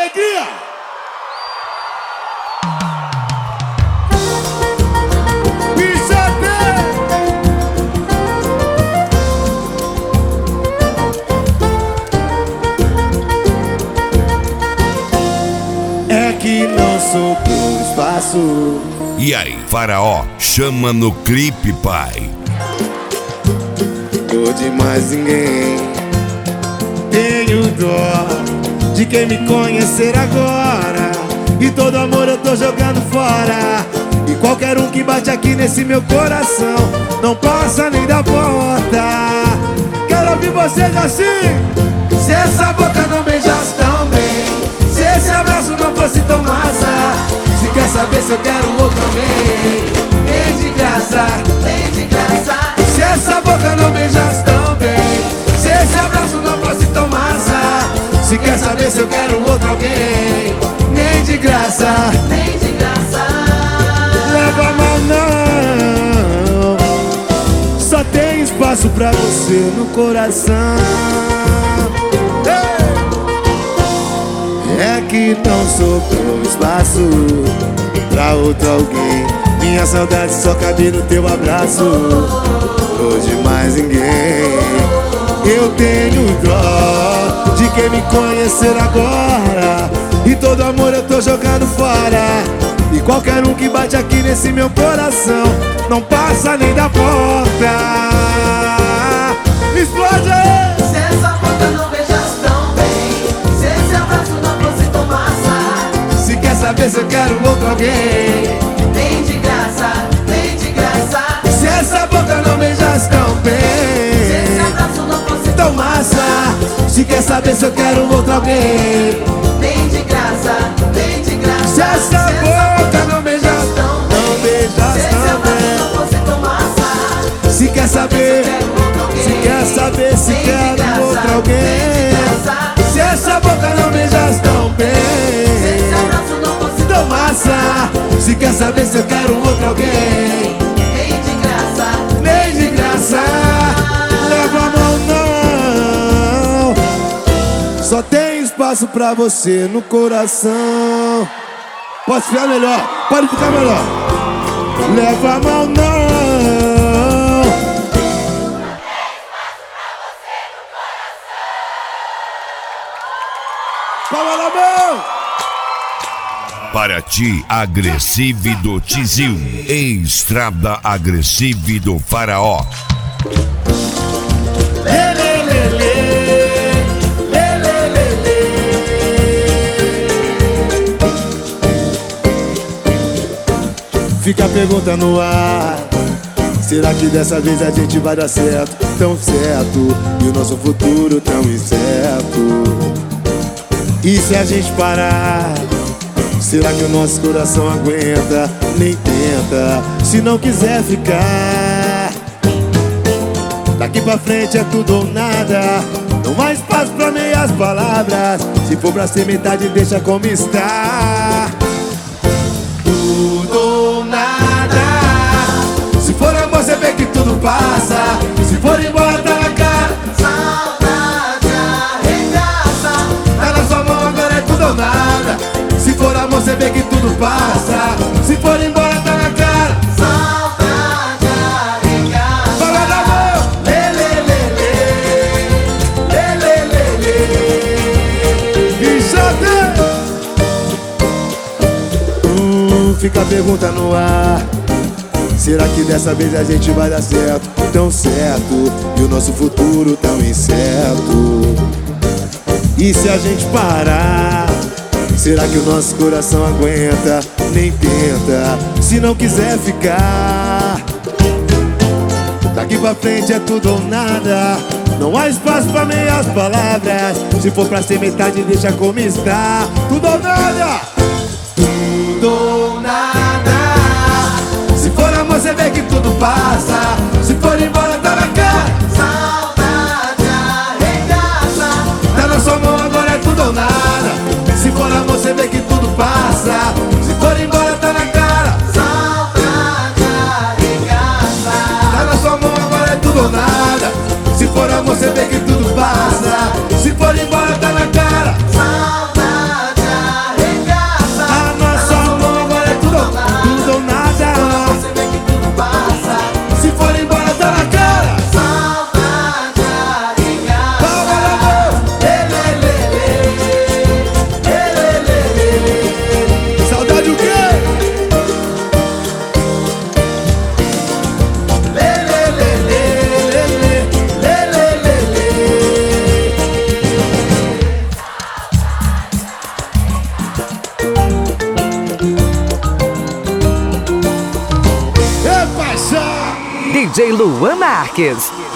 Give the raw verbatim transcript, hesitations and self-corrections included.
alegria! É que não sou por espaço. E aí, Faraó, chama no clipe, pai. Tô de mais ninguém. Tenho dó de quem me conhecer agora. E todo amor eu tô jogando fora. E qualquer um que bate aqui nesse meu coração não passa nem da porta. Quero ouvir vocês assim. Se essa boca não beijasse tão bem, se esse abraço não fosse tão massa, se quer saber se eu quero outro alguém, nem de graça, nem de graça. Se essa boca não beijasse tão bem, se esse abraço não fosse tão massa, se quer saber se eu quero outro alguém, nem de graça, nem de graça. Leva a mão não, só tem espaço pra você no coração. É que não sobrou espaço pra outro alguém. Minha saudade só cabe no teu abraço. Tô de mais ninguém. Eu tenho dó de quem me conhecer agora. E todo amor eu tô jogando fora. E qualquer um que bate aqui nesse meu coração não passa nem da porta. Me explode aí! Se essa boca não beijasse tão bem, se esse abraço não fosse tão massa, se quer saber se eu quero outro alguém, nem de graça, nem de graça. se essa boca não beijasse tão bem, Se esse abraço não fosse tão massa, se quer saber se eu quero outro alguém, nem de graça, nem de graça. se essa boca não beijasse tão, não se beijasse esse tão abraço bem, não fosse tão massa, se quer saber, se quer saber se nem de quero graça, outro nem alguém, de graça. se essa boca não beijasse tão Se esse bem, abraço não fosse tão massa, se quer saber se eu quero outro alguém, nem de graça, nem de graça. Leva a mão não, só tem espaço pra você no coração. Pode ficar melhor, pode ficar melhor. Leva a mão não. Palma na mão. Para ti, agressive do Tizil. Estrada agressive do Faraó. Lê, lê, lê, lê. Lê, lê, lê, lê. Fica a pergunta no ar. Será que dessa vez a gente vai dar certo? Tão certo. E o nosso futuro tão incerto. E se a gente parar? Será que o nosso coração aguenta? Nem tenta, se não quiser ficar. Daqui pra frente é tudo ou nada. Não há espaço pra meias palavras. Se for pra ser metade, deixa como está. Tudo ou nada. Se for amor, você vê que tudo passa. Se for embora, tá na cara. saudade arregaça. Tá na sua mão, agora é tudo ou nada. Se for amor, você vê que tudo passa. Se for embora, tá na cara. Saudade arregaça. Fala na mão. Lê, lê, lê, lê. Lê, lê, lê, lê. E já tem. Hum, fica a pergunta no ar. Será que dessa vez a gente vai dar certo? Tão certo. E o nosso futuro tão incerto. E se a gente parar? Será que o nosso coração aguenta? Nem tenta, se não quiser ficar. Daqui pra frente é tudo ou nada. Não há espaço pra meias palavras. Se for pra ser metade, deixa como está. Tudo ou nada. Tudo ou nada. Se for amor, você vê que tudo passa. Se for embora, tá na cara. Saudade arregaça. Tá na sua mão, agora é tudo ou nada. Se for amor, você vê que tudo passa. Se for embora, tá na cara. Saudade arregaça. Tá na sua mão, agora é tudo ou nada. Se for amor, você vê que tudo passa. Se for embora, tá na cara. Saudade D J Luan Marques.